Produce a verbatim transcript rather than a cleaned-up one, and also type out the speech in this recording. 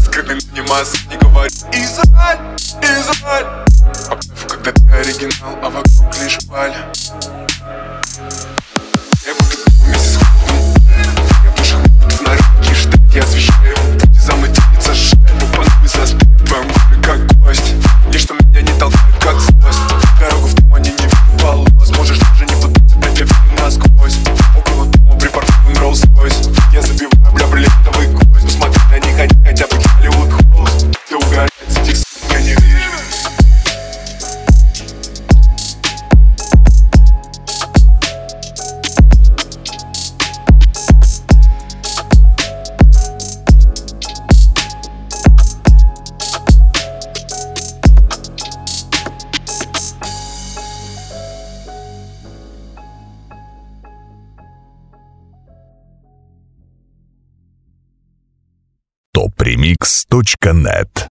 Скрытный анимация, не говори Израиль, Израиль. А кайф, когда ты оригинал, а вокруг лишь паль. Я буду вместе с хуем. Я душа на рынке ждать, я освещаю. Пути замытится шея, пануй заспит в твоем горле как гость. Ничто меня не толкает как злость. Дорогу в тумане не видно волос. Можешь даже не пытаться, опять я видно насквозь. Около дома припаркован Rolls-Royce. Я забиваю, бля, бриллиантовый гвоздь. Ну смотри на них, они хотя бы Hollywood холст. Ты угорает, этих с*** я не вижу. топ ремикс точка нет